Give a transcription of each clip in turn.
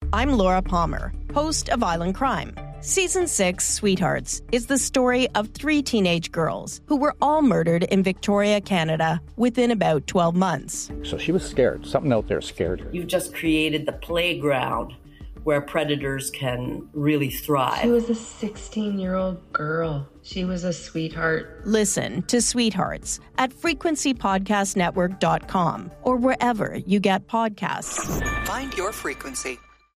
I'm Laura Palmer, host of Island Crime. Season 6, Sweethearts, is the story of 3 teenage girls who were all murdered in Victoria, Canada, within about 12 months. So she was scared. Something out there scared her. You've just created the playground where predators can really thrive. She was a 16-year-old girl. She was a sweetheart. Listen to Sweethearts at frequencypodcastnetwork.com or wherever you get podcasts. Find your frequency.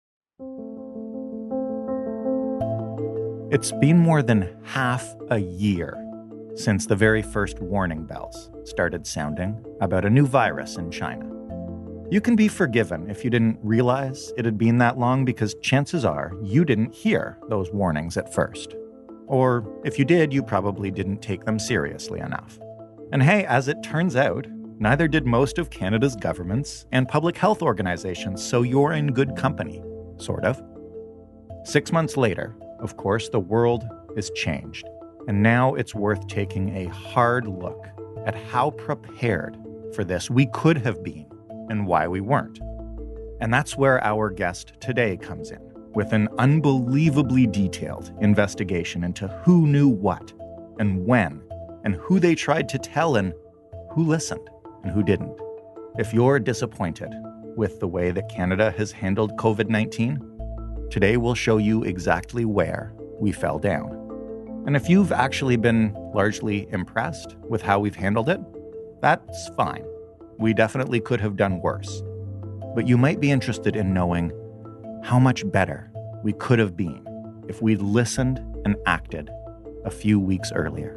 It's been more than half a year since the very first warning bells started sounding about a new virus in China. You can be forgiven if you didn't realize it had been that long because chances are you didn't hear those warnings at first. Or if you did, you probably didn't take them seriously enough. And hey, as it turns out, neither did most of Canada's governments and public health organizations, so you're in good company, sort of. 6 months later, of course, the world is changed. And now it's worth taking a hard look at how prepared for this we could have been and why we weren't. And that's where our guest today comes in, with an unbelievably detailed investigation into who knew what and when, and who they tried to tell and who listened and who didn't. If you're disappointed with the way that Canada has handled COVID-19, today we'll show you exactly where we fell down. And if you've actually been largely impressed with how we've handled it, that's fine. We definitely could have done worse. But you might be interested in knowing how much better we could have been if we'd listened and acted a few weeks earlier.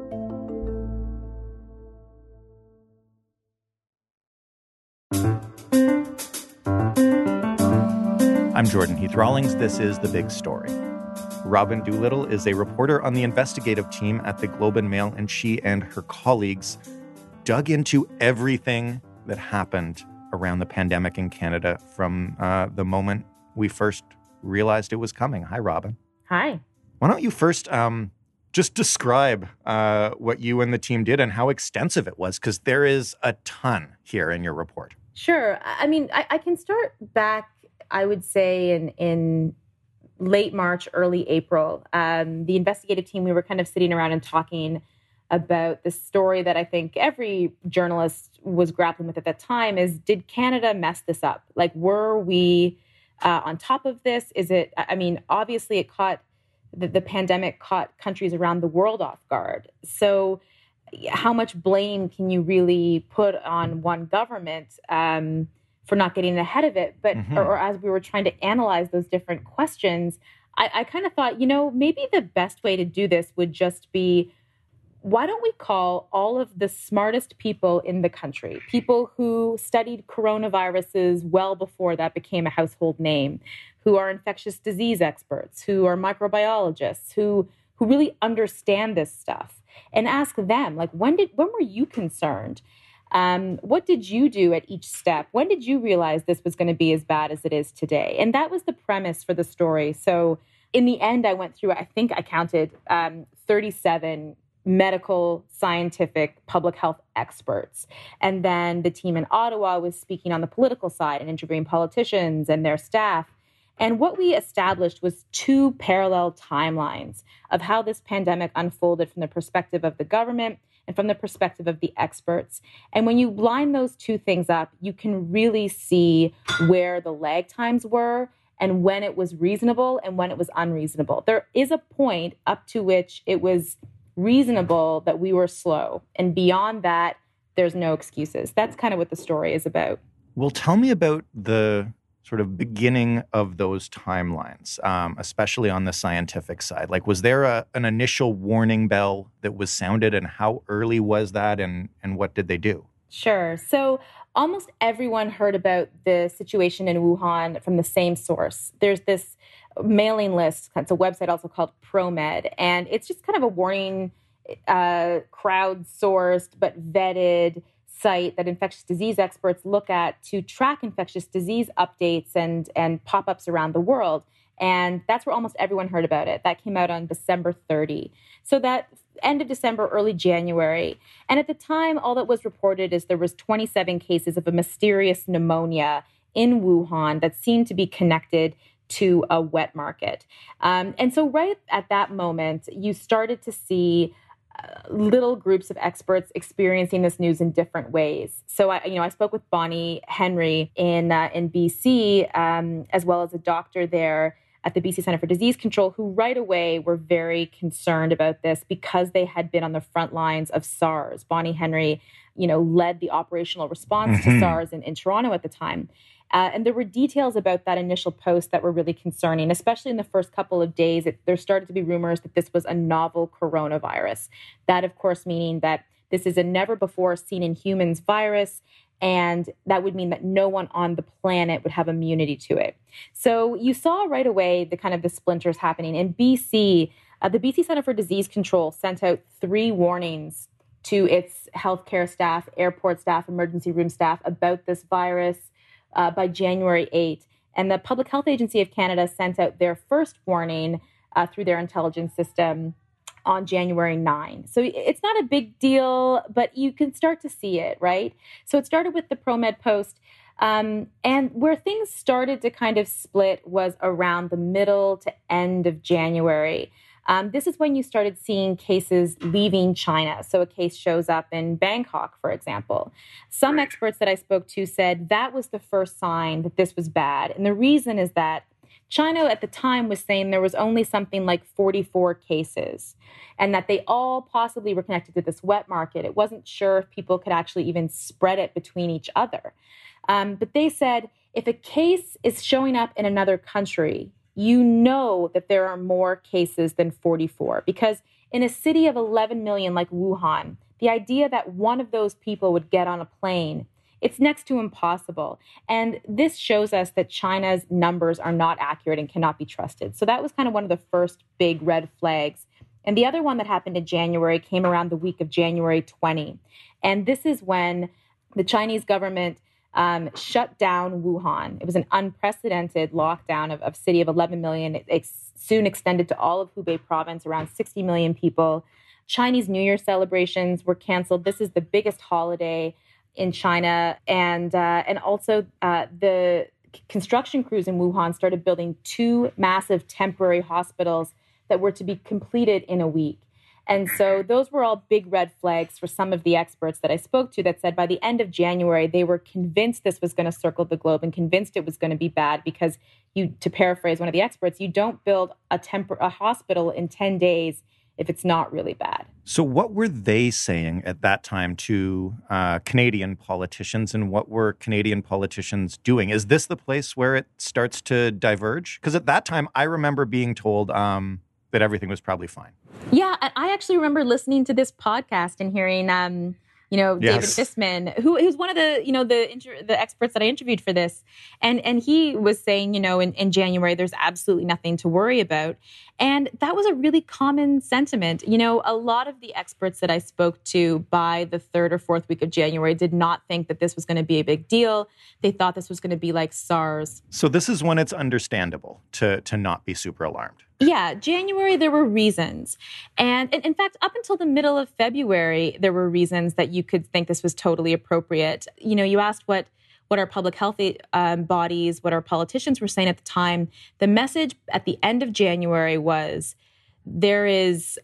I'm Jordan Heath Rawlings. This is The Big Story. Robin Doolittle is a reporter on the investigative team at the Globe and Mail, and she and her colleagues dug into everything that happened around the pandemic in Canada from the moment we first realized it was coming. Hi, Robin. Hi. Why don't you first just describe what you and the team did and how extensive it was, because there is a ton here in your report. Sure. I mean, I can start back, I would say, in late March, early April. The investigative team, we were kind of sitting around and talking about the story that I think every journalist was grappling with at that time is, did Canada mess this up? Like, were we on top of this? Obviously it caught, the pandemic caught countries around the world off guard. So how much blame can you really put on one government for not getting ahead of it? But, or as we were trying to analyze those different questions, I kind of thought, maybe the best way to do this would just be, why don't we call all of the smartest people in the country, people who studied coronaviruses well before that became a household name, who are infectious disease experts, who are microbiologists, who really understand this stuff, and ask them, like, when were you concerned? What did you do at each step? When did you realize this was going to be as bad as it is today? And that was the premise for the story. So in the end, I went through, I think I counted 37 medical, scientific, public health experts. And then the team in Ottawa was speaking on the political side and interviewing politicians and their staff. And what we established was 2 parallel timelines of how this pandemic unfolded from the perspective of the government and from the perspective of the experts. And when you line those 2 things up, you can really see where the lag times were and when it was reasonable and when it was unreasonable. There is a point up to which it was reasonable that we were slow. And beyond that, there's no excuses. That's kind of what the story is about. Well, tell me about the sort of beginning of those timelines, especially on the scientific side. Like, was there an initial warning bell that was sounded, and how early was that, and what did they do? Sure. So almost everyone heard about the situation in Wuhan from the same source. There's this mailing list. It's a website also called ProMed, and it's just kind of a warning, crowdsourced but vetted site that infectious disease experts look at to track infectious disease updates and pop-ups around the world. And that's where almost everyone heard about it. That came out on December 30. So that end of December, early January. And at the time, all that was reported is there was 27 cases of a mysterious pneumonia in Wuhan that seemed to be connected to a wet market. And so right at that moment, you started to see little groups of experts experiencing this news in different ways. So I spoke with Bonnie Henry in BC, as well as a doctor there at the BC Centre for Disease Control, who right away were very concerned about this because they had been on the front lines of SARS. Bonnie Henry, led the operational response to SARS in Toronto at the time. And there were details about that initial post that were really concerning, especially in the first couple of days. There started to be rumors that this was a novel coronavirus. That, of course, meaning that this is a never before seen in humans virus. And that would mean that no one on the planet would have immunity to it. So you saw right away the splinters happening. In BC, the BC Centre for Disease Control sent out 3 warnings to its healthcare staff, airport staff, emergency room staff about this virus by January 8. And the Public Health Agency of Canada sent out their first warning through their intelligence system on January 9. So it's not a big deal, but you can start to see it, right? So it started with the ProMed post. And where things started to kind of split was around the middle to end of January. This is when you started seeing cases leaving China. So a case shows up in Bangkok, for example. Some experts that I spoke to said that was the first sign that this was bad. And the reason is that China at the time was saying there was only something like 44 cases and that they all possibly were connected to this wet market. It wasn't sure if people could actually even spread it between each other. But they said if a case is showing up in another country, you know that there are more cases than 44, because in a city of 11 million like Wuhan, the idea that one of those people would get on a plane, it's next to impossible. And this shows us that China's numbers are not accurate and cannot be trusted. So that was kind of one of the first big red flags. And the other one that happened in January came around the week of January 20. And this is when the Chinese government shut down Wuhan. It was an unprecedented lockdown of a city of 11 million. It soon extended to all of Hubei province, around 60 million people. Chinese New Year celebrations were canceled. This is the biggest holiday in China. And also the construction crews in Wuhan started building 2 massive temporary hospitals that were to be completed in a week. And so those were all big red flags for some of the experts that I spoke to that said by the end of January, they were convinced this was going to circle the globe and convinced it was going to be bad because to paraphrase one of the experts, you don't build a hospital in 10 days if it's not really bad. So what were they saying at that time to Canadian politicians, and what were Canadian politicians doing? Is this the place where it starts to diverge? Because at that time, I remember being told that everything was probably fine. Yeah, I actually remember listening to this podcast and hearing, David Fisman, who's one of the experts that I interviewed for this, and he was saying, in January there's absolutely nothing to worry about, and that was a really common sentiment. A lot of the experts that I spoke to by the 3rd or 4th week of January did not think that this was going to be a big deal. They thought this was going to be like SARS. So this is when it's understandable to not be super alarmed. Yeah, January, there were reasons. And in fact, up until the middle of February, there were reasons that you could think this was totally appropriate. You asked what our public health bodies, what our politicians were saying at the time. The message at the end of January was there is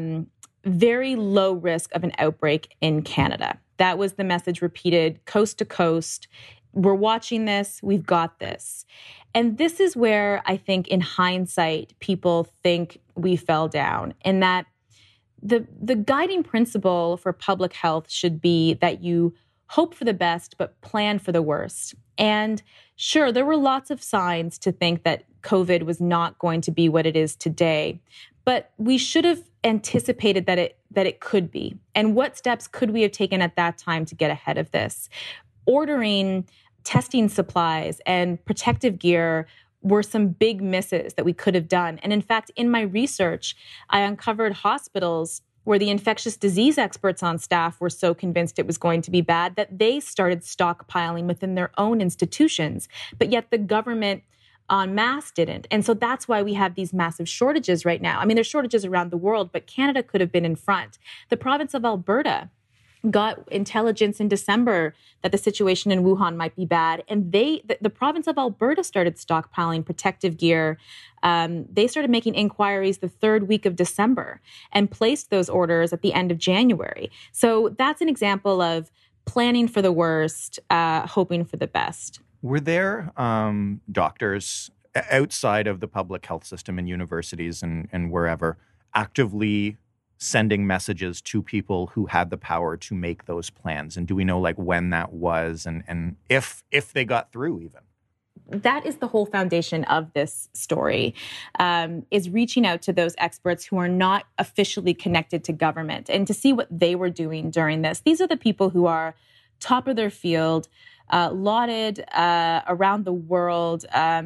very low risk of an outbreak in Canada. That was the message repeated coast to coast. We're watching this. We've got this. And this is where I think in hindsight, people think we fell down, in that the guiding principle for public health should be that you hope for the best, but plan for the worst. And sure, there were lots of signs to think that COVID was not going to be what it is today, but we should have anticipated that it could be. And what steps could we have taken at that time to get ahead of this? Ordering testing supplies and protective gear were some big misses that we could have done. And in fact, in my research, I uncovered hospitals where the infectious disease experts on staff were so convinced it was going to be bad that they started stockpiling within their own institutions, but yet the government en masse didn't. And so that's why we have these massive shortages right now. I mean, there's shortages around the world, but Canada could have been in front. The province of Alberta got intelligence in December that the situation in Wuhan might be bad. And the province of Alberta started stockpiling protective gear. They started making inquiries the third week of December and placed those orders at the end of January. So that's an example of planning for the worst, hoping for the best. Were there doctors outside of the public health system and universities and wherever actively sending messages to people who had the power to make those plans? And do we know like when that was and if they got through even? That is the whole foundation of this story, is reaching out to those experts who are not officially connected to government and to see what they were doing during this. These are the people who are top of their field, lauded around the world.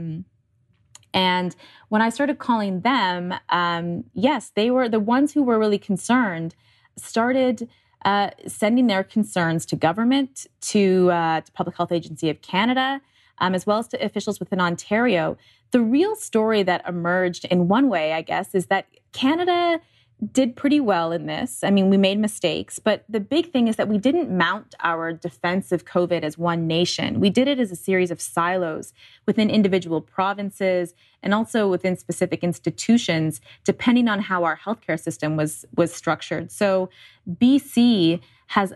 And when I started calling them, yes, they were the ones who were really concerned, started sending their concerns to government, to Public Health Agency of Canada, as well as to officials within Ontario. The real story that emerged in one way, I guess, is that Canada did pretty well in this. I mean, we made mistakes, but the big thing is that we didn't mount our defense of COVID as one nation. We did it as a series of silos within individual provinces and also within specific institutions, depending on how our healthcare system was structured. So BC has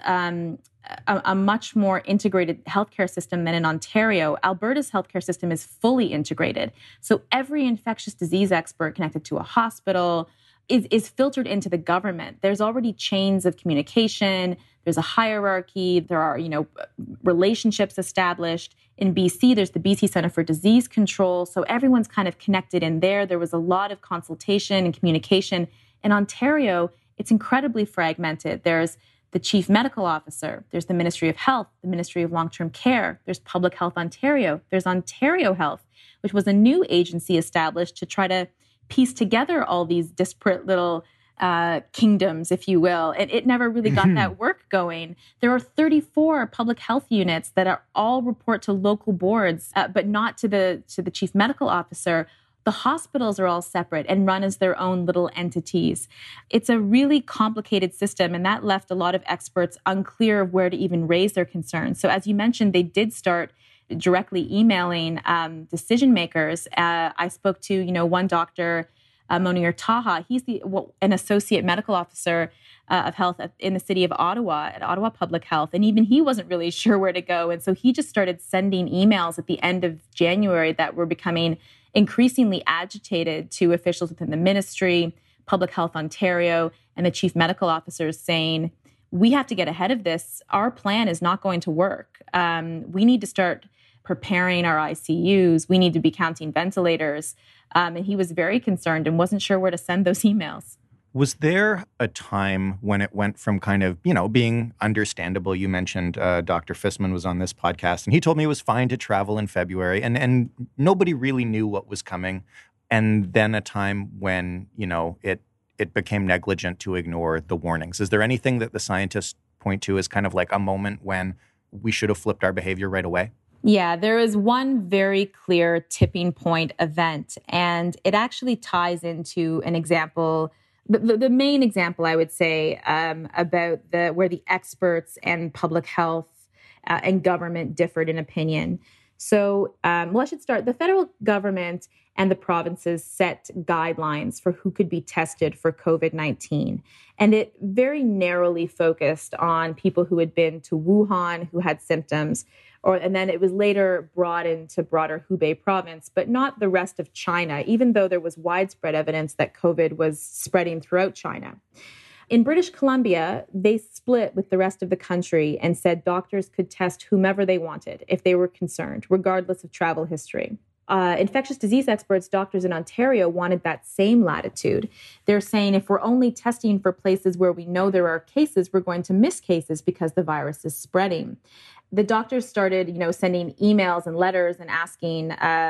a much more integrated healthcare system than in Ontario. Alberta's healthcare system is fully integrated. So every infectious disease expert connected to a hospital is filtered into the government. There's already chains of communication. There's a hierarchy. There are, relationships established. In BC, there's the BC Centre for Disease Control. So everyone's kind of connected in there. There was a lot of consultation and communication. In Ontario, it's incredibly fragmented. There's the Chief Medical Officer. There's the Ministry of Health, the Ministry of Long-Term Care. There's Public Health Ontario. There's Ontario Health, which was a new agency established to try to piece together all these disparate little kingdoms, if you will. And it never really got that work going. There are 34 public health units that are all report to local boards, but not to the Chief Medical Officer. The hospitals are all separate and run as their own little entities. It's a really complicated system, and that left a lot of experts unclear of where to even raise their concerns. So as you mentioned, they did start directly emailing decision makers. I spoke to, one doctor, Monir Taha. He's an associate medical officer of health in the city of Ottawa, at Ottawa Public Health. And even he wasn't really sure where to go. And so he just started sending emails at the end of January that were becoming increasingly agitated to officials within the ministry, Public Health Ontario, and the chief medical officers saying, we have to get ahead of this. Our plan is not going to work. We need to start preparing our ICUs. We need to be counting ventilators. And he was very concerned and wasn't sure where to send those emails. Was there a time when it went from kind of, being understandable? You mentioned Dr. Fissman was on this podcast, and he told me it was fine to travel in February, and nobody really knew what was coming. And then a time when, it became negligent to ignore the warnings. Is there anything that the scientists point to as kind of like a moment when we should have flipped our behavior right away? Yeah, there is one very clear tipping point event, and it actually ties into an example. The main example, I would say, about where the experts and public health and government differed in opinion. So, I should start. The federal government and the provinces set guidelines for who could be tested for COVID-19. And it very narrowly focused on people who had been to Wuhan, who had symptoms, and then it was later broadened to broader Hubei province, but not the rest of China, even though there was widespread evidence that COVID was spreading throughout China. In British Columbia, they split with the rest of the country and said doctors could test whomever they wanted if they were concerned, regardless of travel history. Infectious disease experts, doctors in Ontario, wanted that same latitude. They're saying if we're only testing for places where we know there are cases, we're going to miss cases because the virus is spreading. The doctors started, sending emails and letters and asking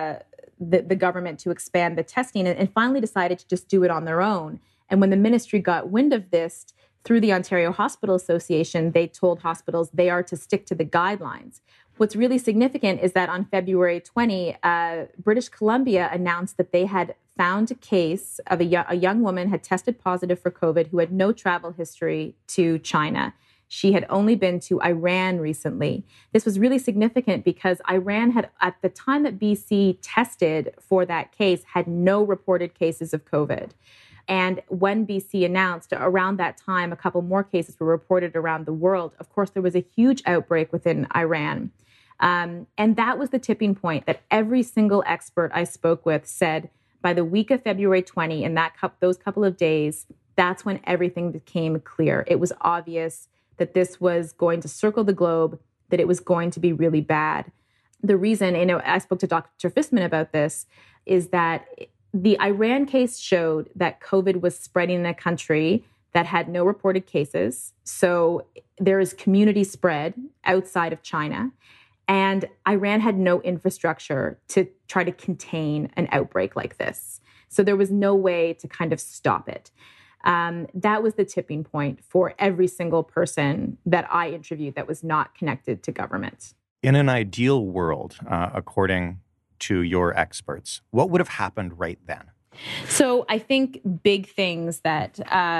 the government to expand the testing, and finally decided to just do it on their own. And when the ministry got wind of this through the Ontario Hospital Association, they told hospitals they are to stick to the guidelines. What's really significant is that on February 20, British Columbia announced that they had found a case of a young woman had tested positive for COVID who had no travel history to China. She had only been to Iran recently. This was really significant because Iran had, at the time that BC tested for that case, had no reported cases of COVID. And when BC announced around that time, a couple more cases were reported around the world. Of course, there was a huge outbreak within Iran. And that was the tipping point that every single expert I spoke with said by the week of February 20, in those couple of days, that's when everything became clear. It was obvious that this was going to circle the globe, that it was going to be really bad. The reason, I spoke to Dr. Fistman about this, is that the Iran case showed that COVID was spreading in a country that had no reported cases. So there is community spread outside of China. And Iran had no infrastructure to try to contain an outbreak like this. So there was no way to kind of stop it. That was the tipping point for every single person that I interviewed that was not connected to government. In an ideal world, according to your experts, what would have happened right then? So I think big things that,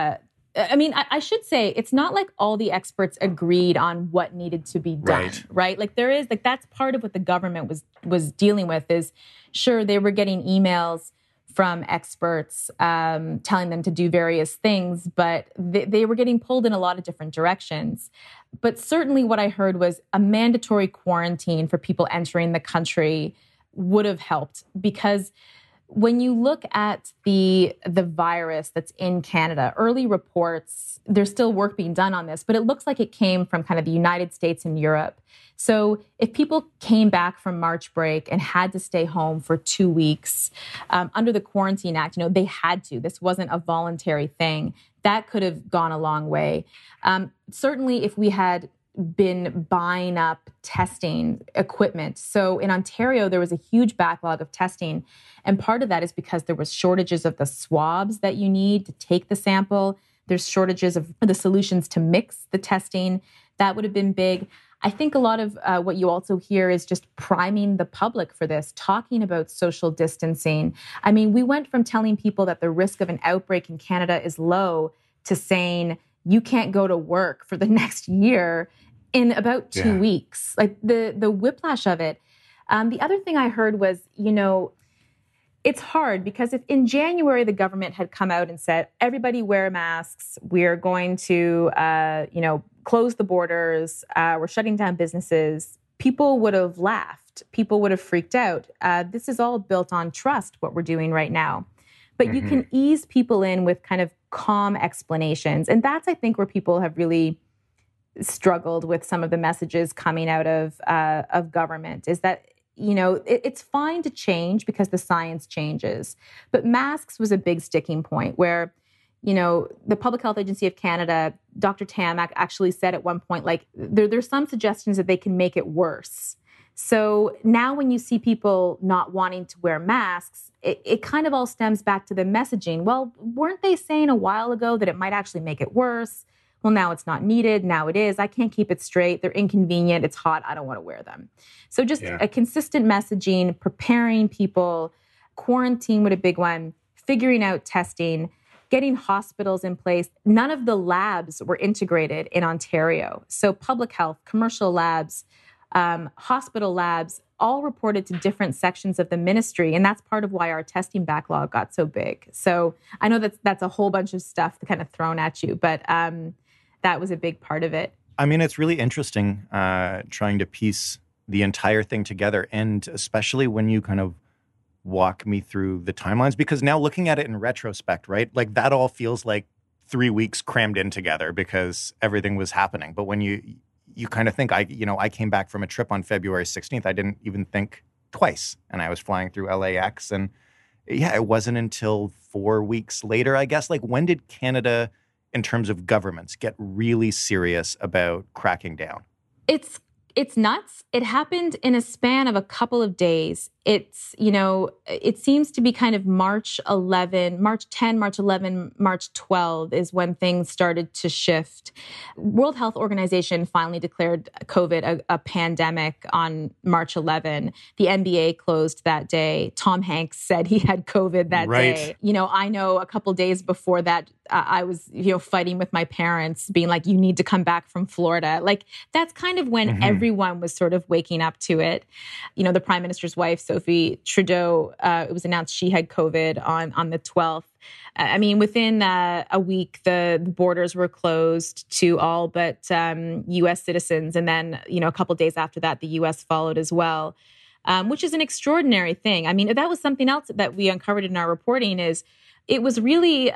I should say it's not like all the experts agreed on what needed to be done, right? Like there is, that's part of what the government was dealing with is, sure, they were getting emails from experts telling them to do various things, but they were getting pulled in a lot of different directions. But certainly what I heard was a mandatory quarantine for people entering the country would have helped, because when you look at the virus that's in Canada, early reports, there's still work being done on this, but it looks like it came from kind of the United States and Europe. So if people came back from March break and had to stay home for 2 weeks under the Quarantine Act, they had to. This wasn't a voluntary thing. That could have gone a long way. Certainly if we had been buying up testing equipment. So in Ontario, there was a huge backlog of testing. And part of that is because there was shortages of the swabs that you need to take the sample. There's shortages of the solutions to mix the testing. That would have been big. I think a lot of what you also hear is just priming the public for this, talking about social distancing. I mean, we went from telling people that the risk of an outbreak in Canada is low to saying you can't go to work for the next year in about 2 weeks. Like the whiplash of it. The other thing I heard was, it's hard because if in January the government had come out and said, everybody wear masks, we're going to, close the borders, we're shutting down businesses, people would have laughed. People would have freaked out. This is all built on trust, what we're doing right now. But you can ease people in with kind of calm explanations. And that's, I think, where people have really struggled with some of the messages coming out of government, is that, it's fine to change because the science changes. But masks was a big sticking point where, the Public Health Agency of Canada, Dr. Tam actually said at one point, like, there's some suggestions that they can make it worse. So now when you see people not wanting to wear masks, it kind of all stems back to the messaging. Well, weren't they saying a while ago that it might actually make it worse? Well, now it's not needed. Now it is. I can't keep it straight. They're inconvenient. It's hot. I don't want to wear them. So just a consistent messaging, preparing people, quarantine with a big one, figuring out testing, getting hospitals in place. None of the labs were integrated in Ontario. So public health, commercial labs, hospital labs, all reported to different sections of the ministry. And that's part of why our testing backlog got so big. So I know that's a whole bunch of stuff kind of thrown at you, but that was a big part of it. I mean, it's really interesting trying to piece the entire thing together, and especially when you kind of walk me through the timelines, because now looking at it in retrospect, right, like that all feels like 3 weeks crammed in together because everything was happening. But when you kind of think, I came back from a trip on February 16th. I didn't even think twice. And I was flying through LAX. And it wasn't until 4 weeks later, I guess. Like, when did Canada, in terms of governments, get really serious about cracking down? It's nuts. It happened in a span of a couple of days. It's, it seems to be kind of March 10, March 11, March 12 is when things started to shift. World Health Organization finally declared COVID a pandemic on March 11. The NBA closed that day. Tom Hanks said he had COVID that day. I know a couple days before that, I was, fighting with my parents, being like, you need to come back from Florida. Like, that's kind of when everyone was sort of waking up to it. The Prime Minister's wife, Sophie Trudeau, it was announced she had COVID on the 12th. Within a week, the borders were closed to all but U.S. citizens. And then, a couple days after that, the U.S. followed as well, which is an extraordinary thing. That was something else that we uncovered in our reporting is it was really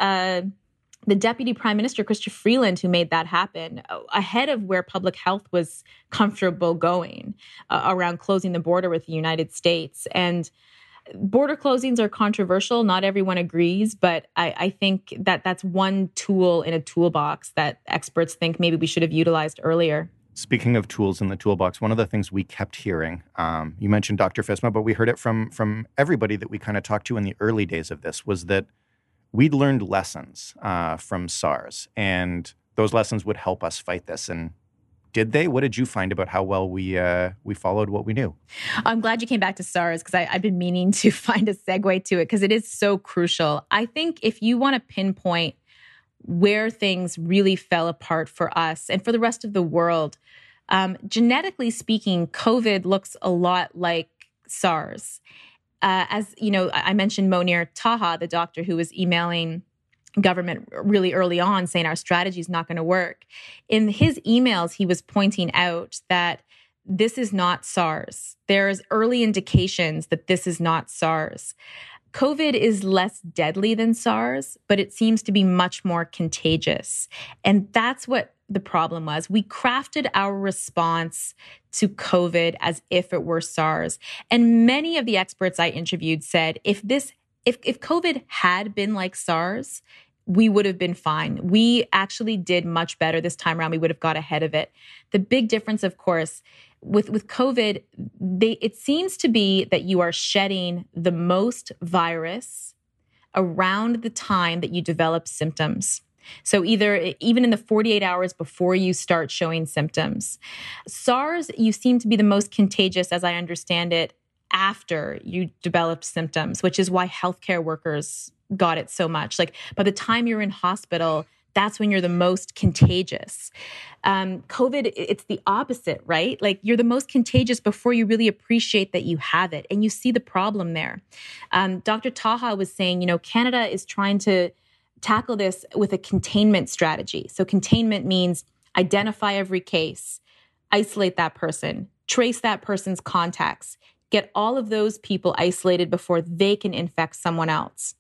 the Deputy Prime Minister, Chrystia Freeland, who made that happen ahead of where public health was comfortable going around closing the border with the United States. And border closings are controversial. Not everyone agrees, but I think that that's one tool in a toolbox that experts think maybe we should have utilized earlier. Speaking of tools in the toolbox, one of the things we kept hearing, you mentioned Dr. Fisma, but we heard it from everybody that we kind of talked to in the early days of this, was that we'd learned lessons from SARS, and those lessons would help us fight this. And did they? What did you find about how well we followed what we knew? I'm glad you came back to SARS because I've been meaning to find a segue to it because it is so crucial. I think if you want to pinpoint where things really fell apart for us and for the rest of the world, genetically speaking, COVID looks a lot like SARS. As you know, I mentioned Monir Taha, the doctor who was emailing government really early on saying our strategy is not going to work. In his emails, he was pointing out that this is not SARS. There's early indications that this is not SARS. COVID is less deadly than SARS, but it seems to be much more contagious. And that's what the problem was. We crafted our response to COVID as if it were SARS. And many of the experts I interviewed said, if COVID had been like SARS, we would have been fine. We actually did much better this time around. We would have got ahead of it. The big difference, of course, with COVID, it seems to be that you are shedding the most virus around the time that you develop symptoms. So even in the 48 hours before you start showing symptoms. SARS, you seem to be the most contagious, as I understand it, after you developed symptoms, which is why healthcare workers got it so much. Like by the time you're in hospital, that's when you're the most contagious. COVID, it's the opposite, right? Like you're the most contagious before you really appreciate that you have it. And you see the problem there. Dr. Taha was saying, Canada is trying to tackle this with a containment strategy. So containment means identify every case, isolate that person, trace that person's contacts, get all of those people isolated before they can infect someone else.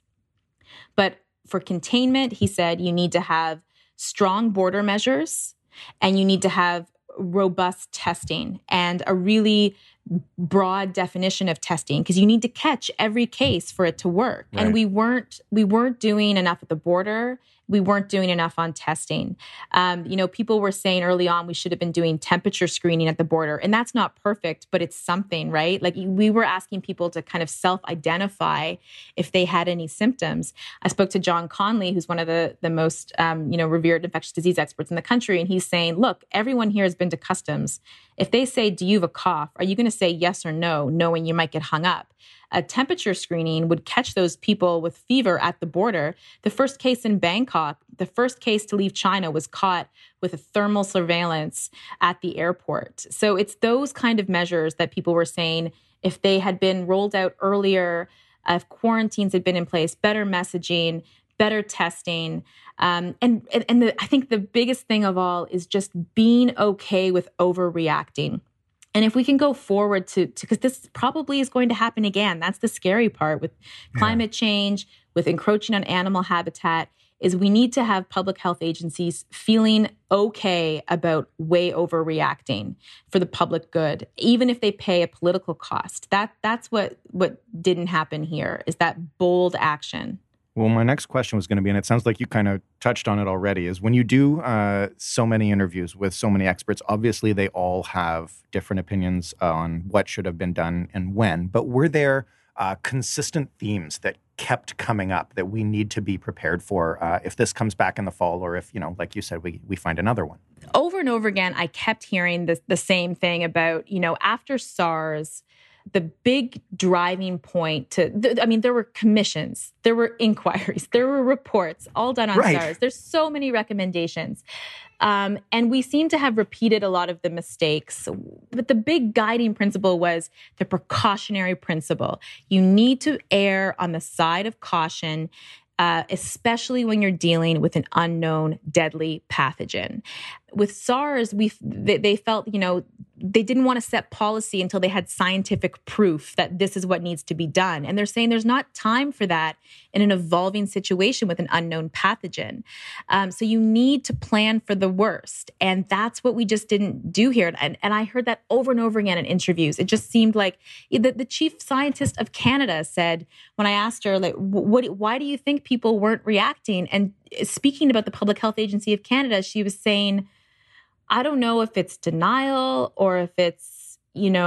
But for containment, he said, you need to have strong border measures and you need to have robust testing and a really broad definition of testing because you need to catch every case for it to work. Right. And we weren't doing enough at the border. We weren't doing enough on testing. People were saying early on we should have been doing temperature screening at the border. And that's not perfect, but it's something, right? Like we were asking people to kind of self-identify if they had any symptoms. I spoke to John Conley, who's one of the most revered infectious disease experts in the country. And he's saying, look, everyone here has been to customs. If they say, do you have a cough? Are you going to say yes or no, knowing you might get hung up? A temperature screening would catch those people with fever at the border. The first case in Bangkok, the first case to leave China was caught with a thermal surveillance at the airport. So it's those kind of measures that people were saying if they had been rolled out earlier, if quarantines had been in place, better messaging, better testing. I think the biggest thing of all is just being okay with overreacting. And if we can go forward to because this probably is going to happen again. That's the scary part with climate change, with encroaching on animal habitat, is we need to have public health agencies feeling okay about way overreacting for the public good, even if they pay a political cost. That's what didn't happen here, is that bold action. Well, my next question was going to be, and it sounds like you kind of touched on it already, is when you do so many interviews with so many experts, obviously they all have different opinions on what should have been done and when. But were there consistent themes that kept coming up that we need to be prepared for if this comes back in the fall, or if, like you said, we find another one? Over and over again, I kept hearing the same thing about, after SARS, the big driving point there were commissions, there were inquiries, there were reports, all done on SARS. There's so many recommendations. And we seem to have repeated a lot of the mistakes. But the big guiding principle was the precautionary principle. You need to err on the side of caution, especially when you're dealing with an unknown deadly pathogen. With SARS, they felt, they didn't want to set policy until they had scientific proof that this is what needs to be done. And they're saying there's not time for that in an evolving situation with an unknown pathogen. So you need to plan for the worst. And that's what we just didn't do here. And I heard that over and over again in interviews. It just seemed like the chief scientist of Canada said, when I asked her, why do you think people weren't reacting? And speaking about the Public Health Agency of Canada, she was saying, I don't know if it's denial or if it's,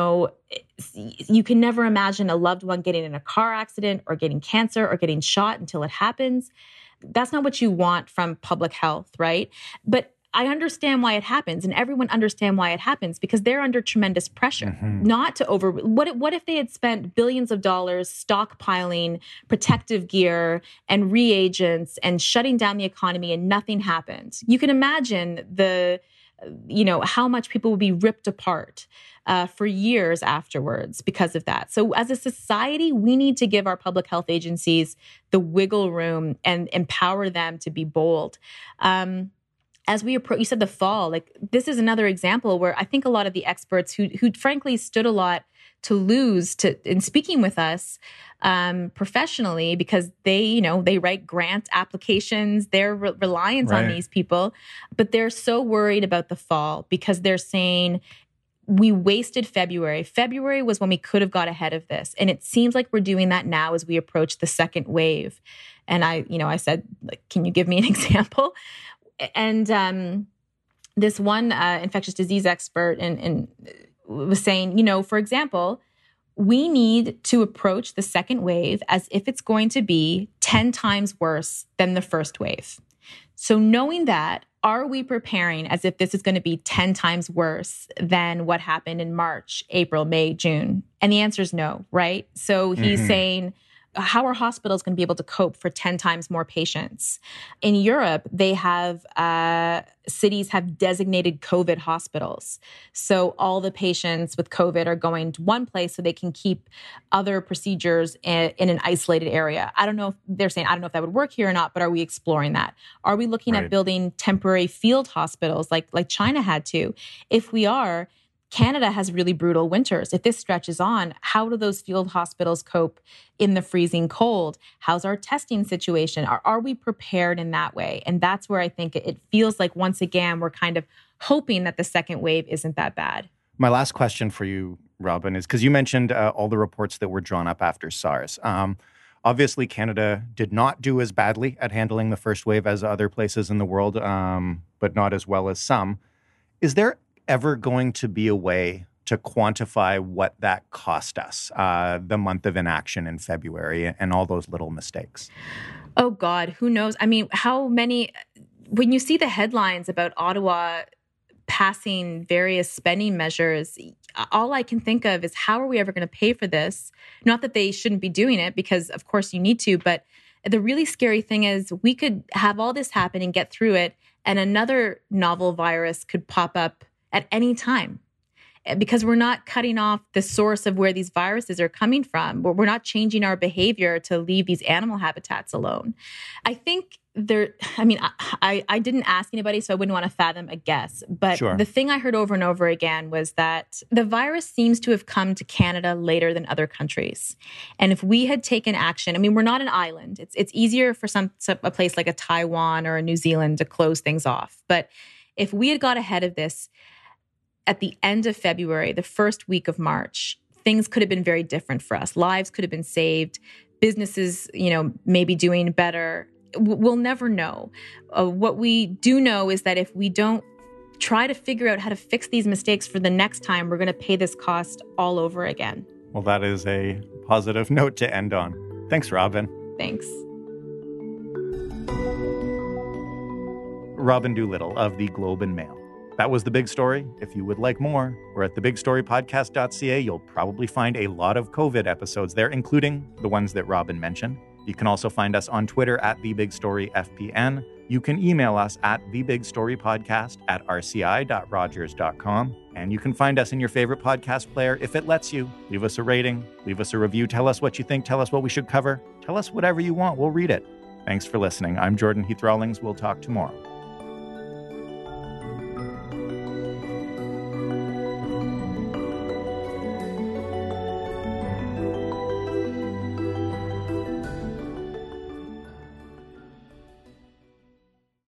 you can never imagine a loved one getting in a car accident or getting cancer or getting shot until it happens. That's not what you want from public health, right? But I understand why it happens, and everyone understands why it happens because they're under tremendous pressure. Not to what if they had spent billions of dollars stockpiling protective gear and reagents and shutting down the economy and nothing happened? You can imagine how much people would be ripped apart for years afterwards because of that. So as a society, we need to give our public health agencies the wiggle room and empower them to be bold. As we approach, you said the fall, this is another example where I think a lot of the experts who frankly stood a lot to lose in speaking with us professionally, because they write grant applications, they're reliant on these people, but they're so worried about the fall because they're saying we wasted February. February was when we could have got ahead of this. And it seems like we're doing that now as we approach the second wave. And I said, can you give me an example? And this one infectious disease expert and was saying, for example, we need to approach the second wave as if it's going to be 10 times worse than the first wave. So knowing that, are we preparing as if this is going to be 10 times worse than what happened in March, April, May, June? And the answer is no, right? So he's saying, how are hospitals going to be able to cope for 10 times more patients? In Europe, they have cities have designated COVID hospitals. So all the patients with COVID are going to one place so they can keep other procedures in an isolated area. I don't know if that would work here or not, but are we exploring that? Are we looking at building temporary field hospitals like China had to? If we are, Canada has really brutal winters. If this stretches on, how do those field hospitals cope in the freezing cold? How's our testing situation? Are we prepared in that way? And that's where I think it feels like, once again, we're kind of hoping that the second wave isn't that bad. My last question for you, Robin, is because you mentioned all the reports that were drawn up after SARS. Obviously, Canada did not do as badly at handling the first wave as other places in the world, but not as well as some. Is there ever going to be a way to quantify what that cost us, the month of inaction in February and all those little mistakes? Oh, God, who knows? I mean, when you see the headlines about Ottawa passing various spending measures, all I can think of is, how are we ever going to pay for this? Not that they shouldn't be doing it, because of course you need to, but the really scary thing is we could have all this happen and get through it, and another novel virus could pop up at any time, because we're not cutting off the source of where these viruses are coming from. We're not changing our behavior to leave these animal habitats alone. I think I didn't ask anybody, so I wouldn't want to fathom a guess. But The thing I heard over and over again was that the virus seems to have come to Canada later than other countries. And if we had taken action, we're not an island. It's easier for a place like a Taiwan or a New Zealand to close things off. But if we had got ahead of this at the end of February, the first week of March, things could have been very different for us. Lives could have been saved. businesses, maybe doing better? We'll never know. What we do know is that if we don't try to figure out how to fix these mistakes for the next time, we're going to pay this cost all over again. Well, that is a positive note to end on. Thanks, Robin. Thanks. Robin Doolittle of the Globe and Mail. That was The Big Story. If you would like more, we're at thebigstorypodcast.ca. You'll probably find a lot of COVID episodes there, including the ones that Robin mentioned. You can also find us on Twitter at TheBigStoryFPN. You can email us at thebigstorypodcast@rci.rogers.com. And you can find us in your favorite podcast player if it lets you. Leave us a rating, leave us a review, tell us what you think, tell us what we should cover. Tell us whatever you want, we'll read it. Thanks for listening. I'm Jordan Heath Rawlings. We'll talk tomorrow.